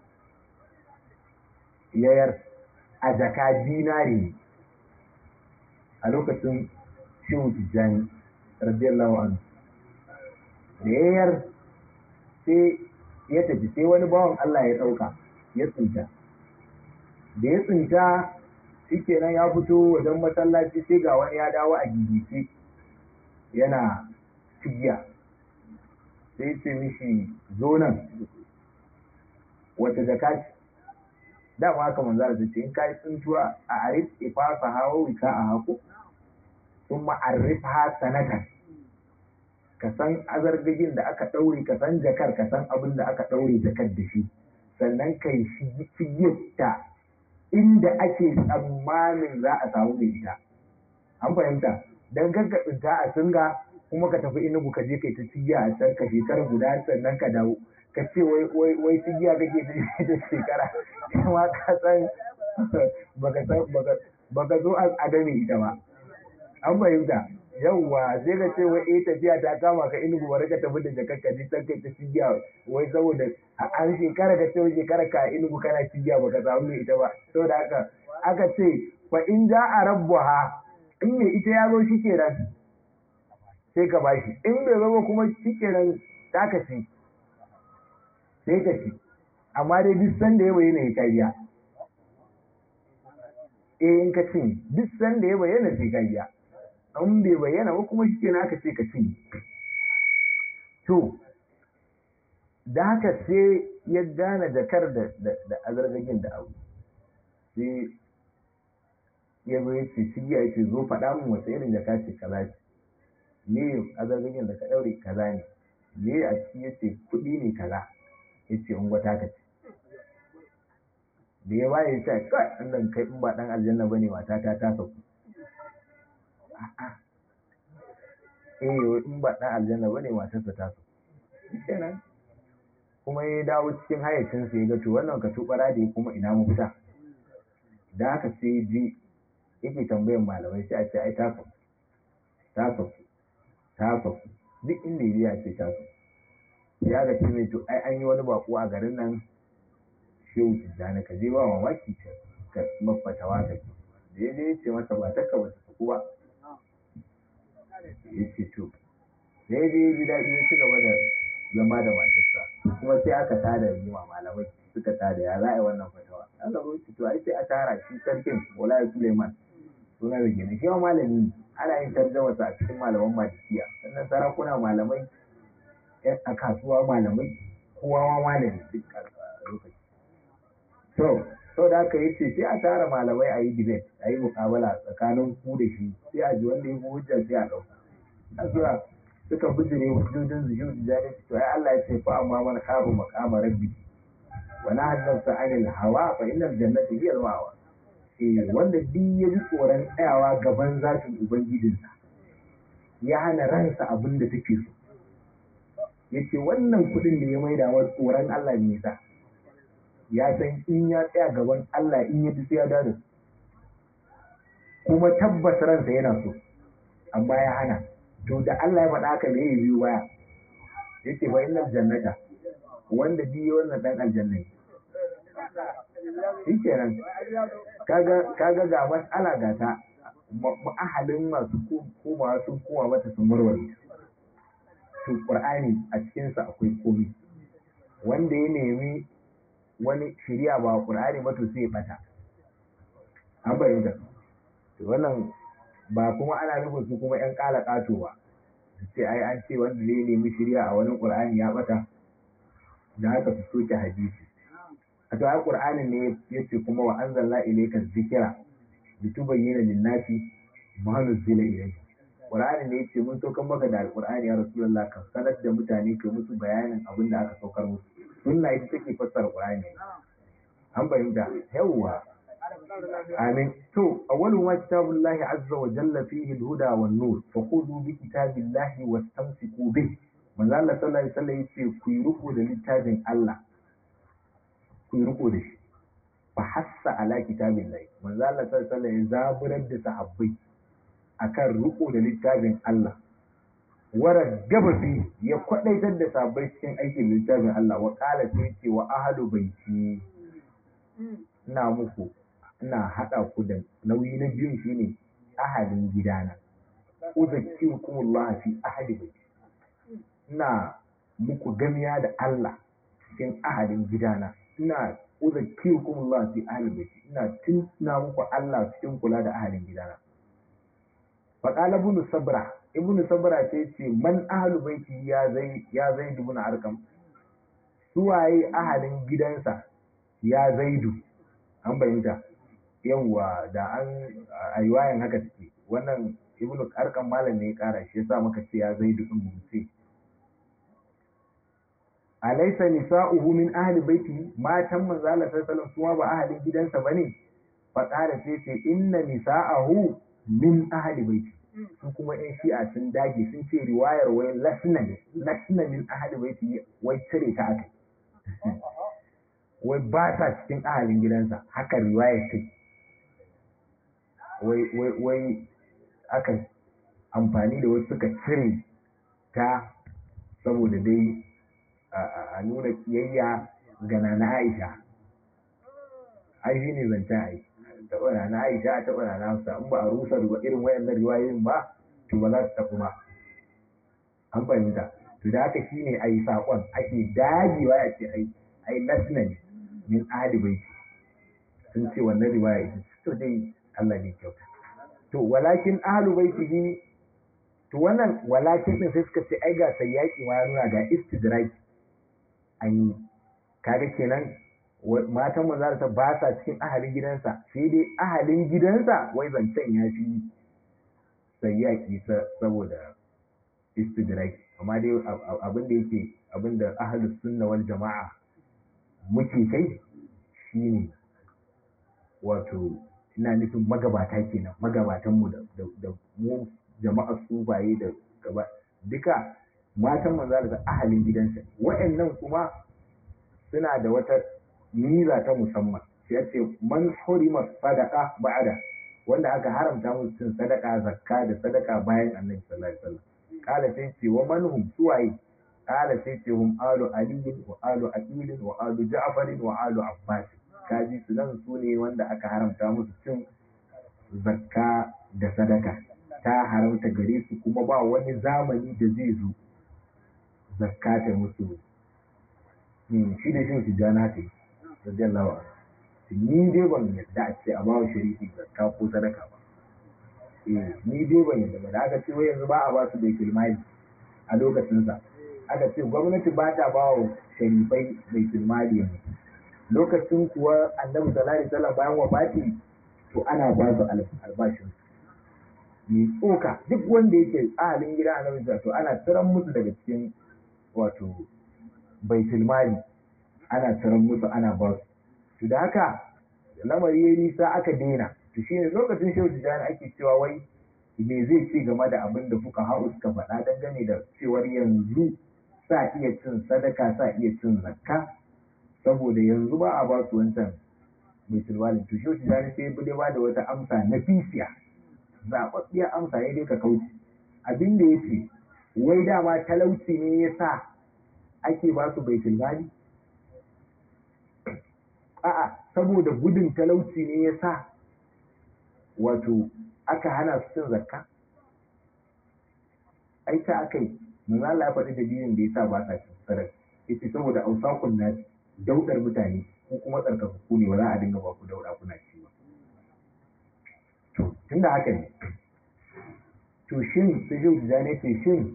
A: yayar a jaka dinari a lokacin shehu tijjani radiyallahu anhu da yayar sai ya tafi sai wani bawan Allah ya ɗauka ya tsinta da ya tsinta shikenan ya fito wajen masallaci sai ga wani ya dawo a gigice yana cigiya sai ce mishi zo nan wata jaka ce dama haka manzara ta ce in ka yi tsintuwa a arif ifasa hawa wika a haku sun ma'arif ha sanatan ka san azargagin da aka ɗaure ka san jakar ka san abin da aka ɗaure jakar da shi sannan ka yi shigiyarta inda ake tsammanin za a samu mai ita an fahimta don gaggaɓinta a singa kuma ka tafi inugu ka je kai ta cigiya a can ka shekara guda sannan ka dawo ka ce wai wai wai cigiya kake ta shekara kuma ka san baka san baka zo a gane ita ba an fahimta yawwa sai ka ce wai eh tafiya ta kama ka inugu bari ka tafi da jakar ka ji san kai ta cigiya wai saboda an shekara ka ce wai shekara ka inugu kana cigiya baka samu mai ita ba saboda haka aka ce fa in ja a rabbuha in mai ita ya zo shi kenan sai ka bashi in bai zama kuma shi kenan ta ka ci sai ka ci amma dai duk sanda ya bayyana ya kariya eh in ka ci duk sanda ya bayyana sai kariya in bai bayyana ba kuma shi kenan aka ce ka ci to da haka sai ya gane jakar da da azargagin da abu sai ya zo ya ce shi ya ce zo faɗa min wata irin jaka ce kaza ce me azargagin da ka ɗaure kaza ne me a ciki ya ce kuɗi ne kaza ya ce in gwata ka ce da ya waye ya ce kai wannan kai in ba ɗan aljanna bane mata ta ta sauku a'a eh in ba ɗan aljanna bane matarsa ta sauku kenan kuma ya dawo cikin hayyacinsa ya ga to wannan ka tubara da kuma ina mafita da haka sai ji yake tambayan malamai sai a ce ai ta sauku ta sauku ta sauku duk inda ya ce ta sauku ya ga ce mai to ai an yi wani bako a garin nan shehu tijjani ka je ba mamaki ka mafatawa ka da ya je ya ce masa ba ta ka ba ta sauku ba ya ce to da ya je ya ji daɗi ya ci gaba da zama da matarsa kuma sai aka tada yiwa malamai suka tada ya za a yi wannan fatawa aka zo to ai sai a tara shi sarkin Wallahi Suleiman suna da gina shi malami ana yin tarjama a cikin malaman malikiya sannan sarakuna malamai a kasuwa malamai kowa ma malami duk a lokaci so so da aka yi ce sai a tara malamai a yi debate a yi mukabala tsakanin ku da shi sai a ji wanda ya fi hujja sai a ɗauka a zuwa suka bijire hujjojin su shi da to ai Allah ya ce fa amma man khafa maqama rabbi wa nahana nafsa anil hawa fa innal jannata hiya al-ma'wa wanda duk ya ji tsoron tsayawa gaban zafin ubangijinsa ya hana ransa abin da take so ya ce wannan kuɗin da ya maida wa tsoron Allah ne sa ya san in ya tsaya gaban Allah in ya ji sai ya dada kuma tabbas ransa yana so amma ya hana to da Allah ya faɗa haka me ya biyu baya ya ce fa innal jannata wanda biyu wannan dan aljanna ne shi kenan kaga ga mas'ala ga ta ma'ahalin masu komawa sun koma mata sun warware to qur'ani a cikinsa akwai komai wanda ya nemi wani shiriya ba qur'ani ba to sai ya bata an bayyana to wannan ba kuma ana nufin su kuma yan kala kato ba sai ai an ce wanda zai nemi shiriya a wani qur'ani ya bata da haka su soke hadisi a to ai qur'anin ne yace kuma wa anzalna ilayka dhikra litubayyana lin-nasi ma nuzila ilayhi. Qur'ani ne yace mun saukar maka da alqur'ani ya rasulullah ka sanar da mutane ka musu bayanin abin da aka saukar musu. Sunna ita take fassara qur'ani. An bayyana yawa. Amin. To awwalu ma kitabullahi azza wa jalla fihi al-huda wan-nur fa khudhu bi kitabillahi wastamsiku bih. Manzo Allah sallallahu alaihi wasallam yace ku yi riko da littafin Allah. Ku yi riko da shi. Fa hassa ala kitabillahi. Manzo Allah sallallahu alaihi wasallam ya zaburar da sahabbai akan riko da littafin Allah. Wara gaba fi ya kwadaitar da sahabbai cikin aikin littafin Allah wa qala sai ce wa ahlu baiti. Ina muku ina haɗa ku da nauyi na biyun shine ahalin gidana. Uzakkirukumullah fi ahli baiti. Ina muku gamiya da Allah cikin ahalin gidana. Ina uzakkirukumullah fi ahli baiti. Ina tuna muku Allah cikin kula da ahalin gidana. Faqala ibn Sabra, ibn Sabra sai ce man ahlu baiti ya zai ya Zaid ibn Arqam. Suwaye ahalin gidansa ya Zaidu. An bayyana yawwa da an aywayan haka take wannan ibnu arqam malam ne ya kara shi yasa muka ce ya zaidu din mu ce alaysa nisa'uhu min ahli baiti matan manzo Allah sallallahu alaihi wasallam ba ahalin gidansa bane fa qala sai ce inna nisa'ahu min ahli baiti su kuma ɗan shi'a sun dage sun ce riwayar wai lasna ne lasna min ahli baiti wai cire ta aka wai ba ta cikin ahalin gidansa haka riwayar take wai wai wai aka amfani da wasu suka cire ta saboda dai a nuna kiyayya ga nana Aisha. Ai shi ne zancen ai taɓa nana Aisha taɓa nana Hafsa in ba a rusa irin wayannan riwayoyin ba to ba za su tafi ba. An fahimta to da haka shine ai sakon ake dagewa ya ce ai ai lasna ne min ahli baiti sun ce wannan riwaya ita to dai Allah ne kyauta. To walakin ahlu baitihi to wannan walakin din sai suka ce ai ga sayyaki ma ya nuna ga istidrak an yi kaga kenan matan manzo ta ba sa cikin ahalin gidansa sai dai ahalin gidansa wai zancen ya fi sayyaki saboda istidrak amma dai abin da yake abin da ahlus sunna wal jama'a muke kai shine wato ina nufin magabata kenan magabatan mu da mu jama'ar sufaye da gaba duka matan manzo da ahalin gidansa wa'annan kuma suna da wata miza ta musamman sai yace man hurima sadaqa ba'da wanda aka haramta musu cin sadaka zakka da sadaka bayan annabi sallallahu alaihi wasallam kala sai ce wa manhum suwaye kala sai ce hum alu ali wa alu aqil wa alu ja'far wa alu abbas kaji su nan su ne wanda aka haramta musu cin zakka da sadaka ta haramta gare su kuma ba wani zamani da zai zo zakka ta musu shi da shi su jana ta yi radiyallahu anhu ni dai ban yadda a ce a bawa shari'i zakka ko sadaka ba eh ni dai ban yadda ba da aka ce wai yanzu ba a ba su baitul mali a lokacin sa aka ce gwamnati ba ta ba wa sharifai baitul mali yanzu lokacin kuwa annabi sallallahu alaihi wasallam bayan wafati to ana ba su albashin ni tsoka duk wanda yake ahalin gida annabi to ana tsiran musu daga cikin wato baitul mali ana tsiran musu ana ba su to da haka lamari yayi nisa aka daina to shine lokacin shehu tijani ake cewa wai me zai ce game da abin da fuka ha'u suka faɗa dangane da cewar yanzu sa iya cin sadaka sa iya cin zakka saboda yanzu ba a ba su wancan baitul mali to shehu tijani sai bude ba da wata amsa na fisiya zaɓaɓɓiyar amsa ya dai ka kauce abin da yace wai dama talauci ne yasa ake ba su baitul mali a'a saboda gudun talauci ne yasa wato aka hana su cin zakka ai ta akai mun Allah ya faɗi dalilin da yasa ba sa cin sadaka yace saboda ausakun nasi daudar mutane ko kuma tsarkakakku ne ba za a dinga ba ku dauda kuna ci ba to tunda haka ne to shin sai yau da ne ce shin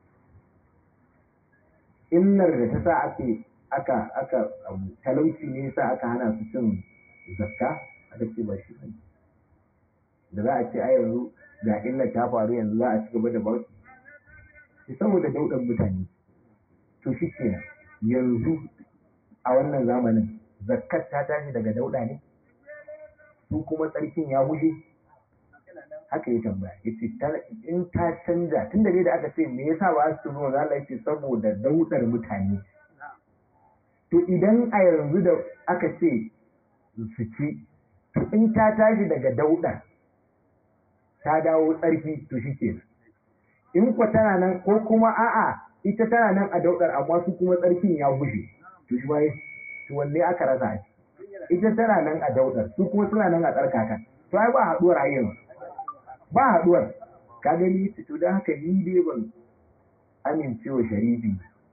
A: illar da ta sa ake aka aka talauci ne yasa aka hana su cin zakka aka ce ba shi ne da za a ce a yanzu ga illar ta faru yanzu za a ci gaba da ba su saboda dauɗan mutane. To shi kenan yanzu a wannan zamanin zakat ta tashi daga dauɗa ne su kuma tsarkin ya bushe haka ya tambaya yace in ta canja tunda dai da aka ce me yasa ba su zo Allah yace saboda daudar mutane. To idan a yanzu da aka ce su ci to in ta tashi daga dauɗa ta dawo tsarki to shikenan in kwa tana nan ko kuma a'a ita tana nan a daudar amma su kuma tsarkin ya bushe to shi bai to wanne aka rasa ita tana nan a daudar su kuma suna nan a tsarkaka to ai ba haduwar ayyan ba haduwar ka gani to dan haka ni dai ban amincewa sharifi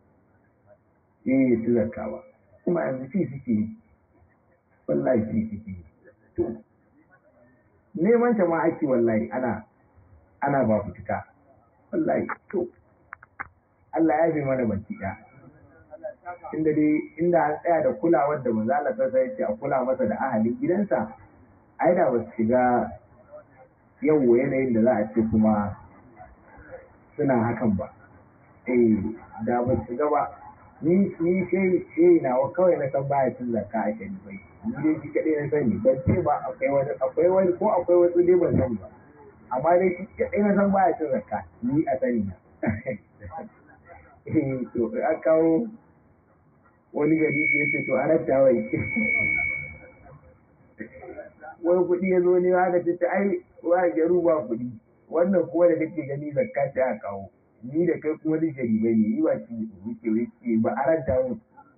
A: eh su zakawa kuma yanzu shi suke wallahi shi suke to neman ta ma ake wallahi ana ana ba fituka wallahi to Allah ya fi mana baki ɗaya inda dai inda an tsaya da kulawar da manzo Allah ta sai ce a kula masa da ahalin gidansa ai da ba su shiga yau yanayin da za a ce kuma suna hakan ba eh da ba su shiga ba ni ni sai sai na wa kawai na san baya cin zakka a shari bai ni dai shi kadai na sani ban ce ba akwai wani akwai wani ko akwai wasu dai ban sani ba amma dai shi kadai na san baya cin zakka ni a sani na eh to a kawo wani gari ya ce to ana tawai wani kuɗi ya zo ne haka ce ta ai wa garu ba kuɗi wannan kuma da kake gani zakka ta a kawo ni da kai kuma duk jaribai ne yi ba ci wuce wuce ba a ranta mu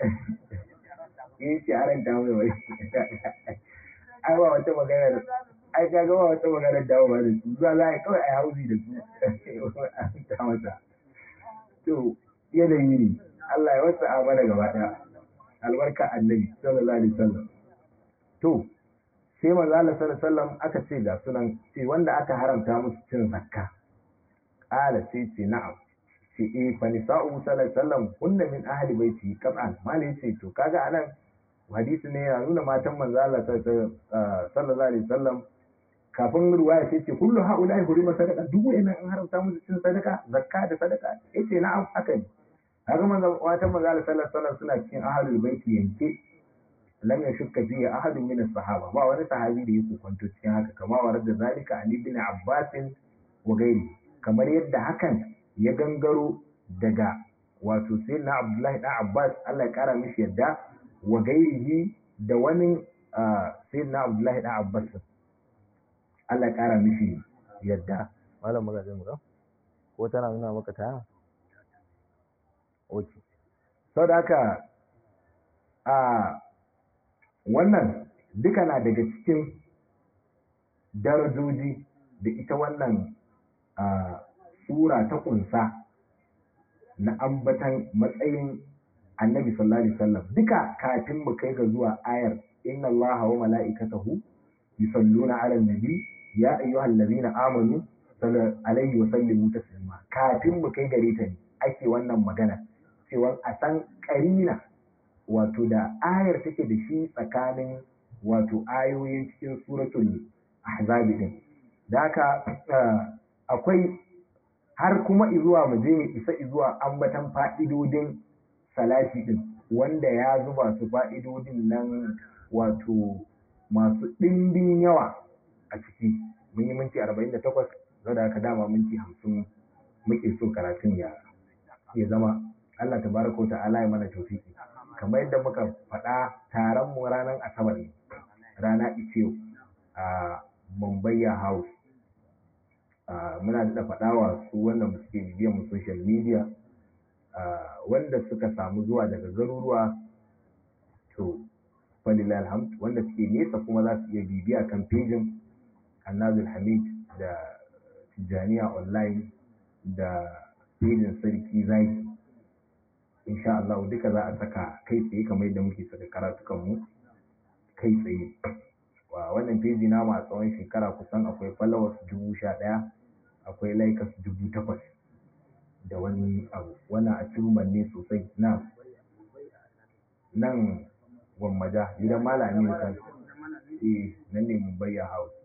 A: eh ce a ranta mu wai ai ba wata magana ai ka ga ba wata magana dawo ba da su zuwa za a kawai a hauzi da su ta masa to yanayi ne Allah ya wasa a mana gaba ɗaya albarka annabi sallallahu alaihi wasallam to sai manzo Allah sallallahu alaihi wasallam aka ce ga sunan ce wanda aka haramta musu cin zakka qala sai ce na'am ce eh fa nisa'u sallallahu alaihi wasallam kunna min ahli baiti qat'an malai ce to kaga anan hadisi ne ya nuna matan manzo Allah sallallahu alaihi wasallam kafin ruwaya sai ce kullu haula hurima sadaqa duk wa'annan an haramta musu cin sadaka zakka da sadaka yace na'am haka ne kaga manzo wata manzo Allah sallallahu alaihi wasallam suna cikin ahlul baiti yanke lam yashukka fi ahadin min as-sahaba ba wani sahabi da yake kwanto cikin haka kama wa radda zalika ali bin abbas wa gairi kamar yadda hakan ya gangaro daga wato sayyidina abdullahi dan abbas Allah ya kara mishi yadda wa gairihi da wani sayyidina abdullahi dan abbas Allah ya kara mishi yadda malam magajin mu ko tana nuna maka ta oke sau da haka a wannan duka na daga cikin darajoji da ita wannan sura ta kunsa na ambatan matsayin annabi sallallahu alaihi wasallam duka kafin mu kai ga zuwa ayar inna allaha wa mala'ikatahu yusalluna 'alan nabi ya ayyuhallazina amanu sallu alaihi wa sallimu taslima kafin mu kai gare ta ne ake wannan magana cewa a san karina wato da ayar take da shi tsakanin wato ayoyin cikin suratul ahzab din da haka akwai har kuma izuwa mu je isa izuwa ambatan fa'idodin salati din wanda ya zuba su fa'idodin nan wato masu ɗimbin yawa a ciki mun yi minti arba'in da takwas zai da aka dama minti hamsin muke so karatun ya ya zama Allah tabaraka wa ta'ala ya mana tawfiki kamar yadda muka faɗa taron mu ranar asabar ne rana ita a Mumbai House muna da faɗa wa su wanda suke bibiyan mu social media wanda suka samu zuwa daga garuruwa to falilal alhamd wanda suke nesa kuma za su iya bibiya kan pejin Annazul Hamid da Tijaniya online da pejin Sarki Zaki insha Allah duka za a saka kai tsaye kamar yadda muke saka karatukan mu kai tsaye wa wannan peji na ma tsawon shekara kusan akwai followers dubu sha ɗaya akwai likers dubu takwas da wani abu wannan achievement ne sosai na nan gwammaja gidan malami ne kan eh nan ne Mumbai House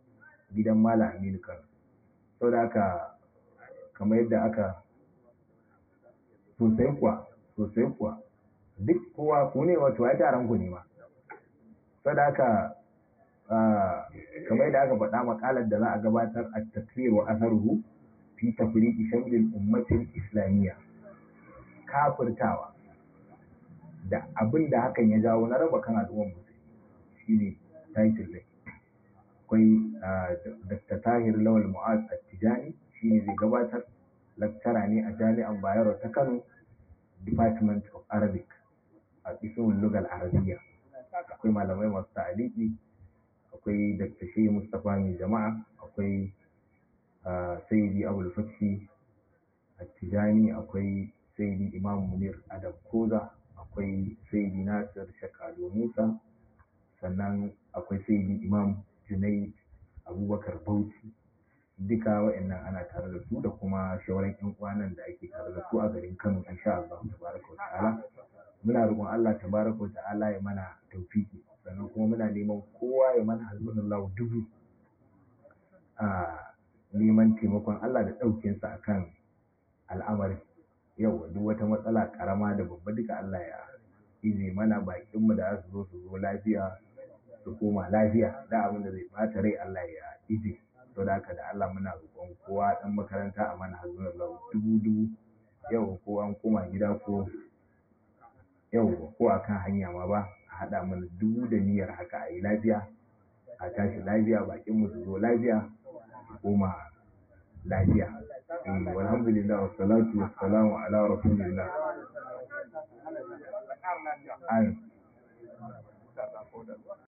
A: gidan Malam Aminu Kano. Sau da haka kamar yadda aka sosai kuwa sosai kuwa duk kowa ku ne wato ya taron ku ne ma. Sau da haka kamar yadda aka faɗa makalar da za a gabatar a tafiyar wa asaruhu fi tafriqi shamlil ummatil islamiyya, kafirtawa da abin da hakan ya jawo na raba kan al'ummar musulmi shine title din. Akwai Dakta Tahir Lawal Mu'az At-Tijani shine zai gabatar, lecturer ne a Jami'ar Bayero ta Kano, Department of Arabic a Qismul Lugal Arabiyya. Akwai malamai masu ta'aliki, akwai Dakta Shehu Mustapha mai jama'a, akwai Sayyidi Abul Fathi At-Tijani, akwai Sayyidi Imam Munir Adam Koza, akwai Sayyidi Nasir Shakado Musa, sannan akwai Sayyidi Imam Junaid Abubakar Bauchi. Duka wa'annan ana tare da su da kuma shawaran ƴan uwanan da ake tare da su a garin Kano insha Allah tabaraka wa ta'ala. Muna roƙon Allah tabaraka wa ta'ala ya mana tawfiki, sannan kuma muna neman kowa ya mana hasbunallahu dubu a neman taimakon Allah da ɗaukin sa akan al'amarin. Yau duk wata matsala karama da babba duka Allah ya ize mana, bakin mu da su zo su zo lafiya su koma lafiya, da abin da zai bata rai Allah ya ize. To da haka da Allah muna roƙon kowa dan makaranta a mana hasbunallahu dubu dubu. Yau ko an koma gida ko yau ko akan hanya ma ba a haɗa mana dubu da niyyar haka a yi lafiya, a tashi lafiya, bakin mu su zo lafiya su koma lafiya. Walhamdulillah wassalatu wassalamu ala rasulillah. Amin.